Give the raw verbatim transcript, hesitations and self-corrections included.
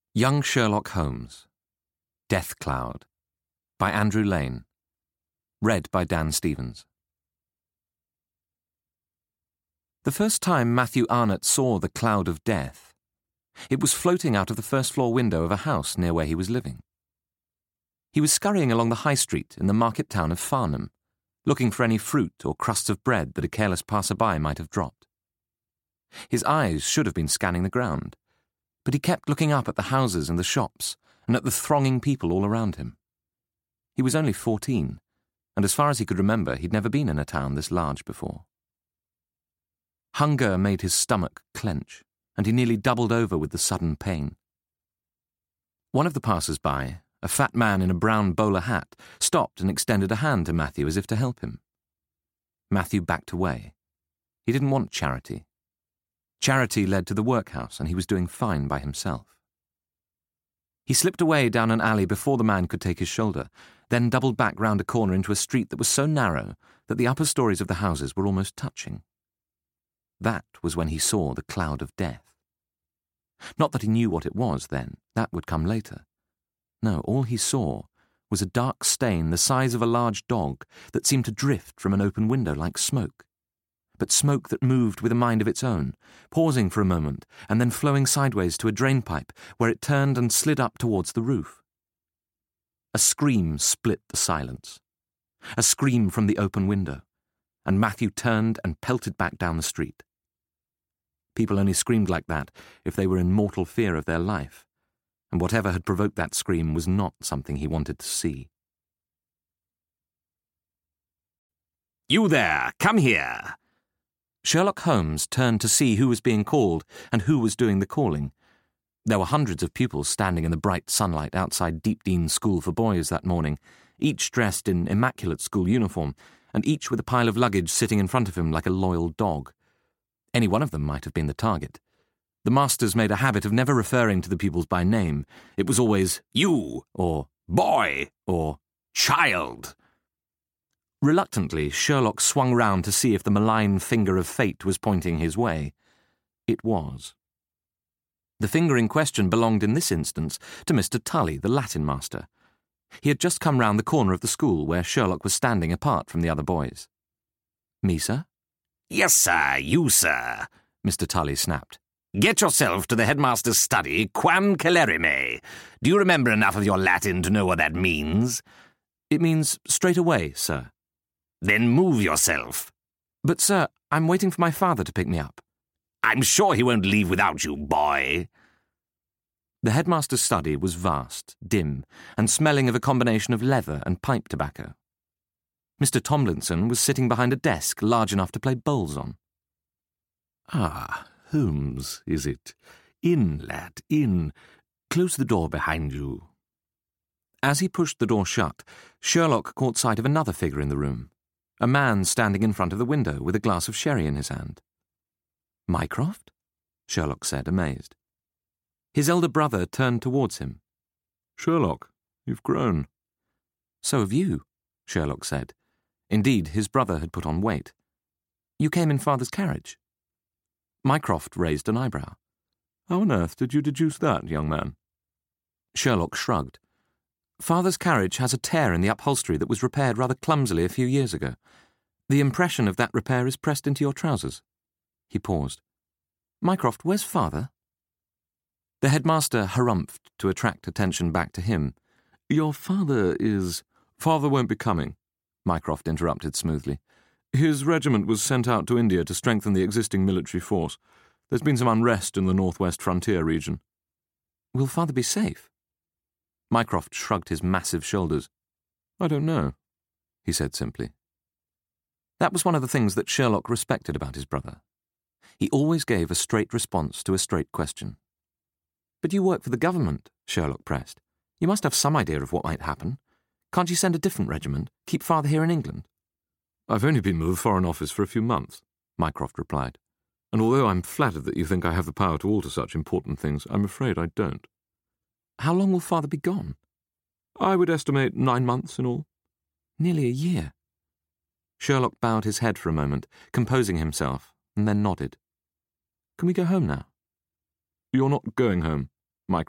Young Sherlock Holmes. Death Cloud. By Andrew Lane. Read by Dan Stevens. The first time Matthew Arnott saw the cloud of death, it was floating out of the first-floor window of a house near where he was living. He was scurrying along the high street in the market town of Farnham, looking for any fruit or crusts of bread that a careless passer-by might have dropped. His eyes should have been scanning the ground, but he kept looking up at the houses and the shops and at the thronging people all around him. He was only fourteen, and as far as he could remember, he'd never been in a town this large before. Hunger made his stomach clench, and he nearly doubled over with the sudden pain. One of the passers-by, a fat man in a brown bowler hat, stopped and extended a hand to Matthew as if to help him. Matthew backed away. He didn't want charity. Charity led to the workhouse, and he was doing fine by himself. He slipped away down an alley before the man could take his shoulder, then doubled back round a corner into a street that was so narrow that the upper stories of the houses were almost touching. That was when he saw the cloud of death. Not that he knew what it was then, that would come later. No, all he saw was a dark stain the size of a large dog that seemed to drift from an open window like smoke, but smoke that moved with a mind of its own, pausing for a moment and then flowing sideways to a drainpipe where it turned and slid up towards the roof. A scream split the silence, a scream from the open window, and Matthew turned and pelted back down the street. People only screamed like that if they were in mortal fear of their life, and whatever had provoked that scream was not something he wanted to see. "You there, come here!" Sherlock Holmes turned to see who was being called and who was doing the calling. There were hundreds of pupils standing in the bright sunlight outside Deepdean School for Boys that morning, each dressed in immaculate school uniform, and each with a pile of luggage sitting in front of him like a loyal dog. Any one of them might have been the target. The masters made a habit of never referring to the pupils by name. It was always "you" or "boy" or "child." Reluctantly, Sherlock swung round to see if the malign finger of fate was pointing his way. It was. The finger in question belonged in this instance to Mister Tully, the Latin master. He had just come round the corner of the school where Sherlock was standing apart from the other boys. "Me, sir?" "Yes, sir, you, sir," Mister Tully snapped. "Get yourself to the headmaster's study, quam celerime. Do you remember enough of your Latin to know what that means?" "It means straight away, sir." "Then move yourself." "But, sir, I'm waiting for my father to pick me up." "I'm sure he won't leave without you, boy." The headmaster's study was vast, dim, and smelling of a combination of leather and pipe tobacco. Mister Tomlinson was sitting behind a desk large enough to play bowls on. "Ah, Holmes, is it? In, lad, in. Close the door behind you." As he pushed the door shut, Sherlock caught sight of another figure in the room, a man standing in front of the window with a glass of sherry in his hand. "Mycroft?" Sherlock said, amazed. His elder brother turned towards him. "Sherlock, you've grown." "So have you," Sherlock said. Indeed, his brother had put on weight. "You came in father's carriage." Mycroft raised an eyebrow. "How on earth did you deduce that, young man?" Sherlock shrugged. "Father's carriage has a tear in the upholstery that was repaired rather clumsily a few years ago. The impression of that repair is pressed into your trousers." He paused. "Mycroft, where's father?" The headmaster harumphed to attract attention back to him. "Your father is—" "Father won't be coming," Mycroft interrupted smoothly. "His regiment was sent out to India to strengthen the existing military force. There's been some unrest in the northwest frontier region." "Will father be safe?" Mycroft shrugged his massive shoulders. "I don't know," he said simply. That was one of the things that Sherlock respected about his brother. He always gave a straight response to a straight question. "But you work for the government," Sherlock pressed. "You must have some idea of what might happen. Can't you send a different regiment? Keep father here in England?" "I've only been with the Foreign Office for a few months," Mycroft replied. "And although I'm flattered that you think I have the power to alter such important things, I'm afraid I don't." "How long will father be gone?" "I would estimate nine months in all." "Nearly a year." Sherlock bowed his head for a moment, composing himself, and then nodded. "Can we go home now?" "You're not going home?"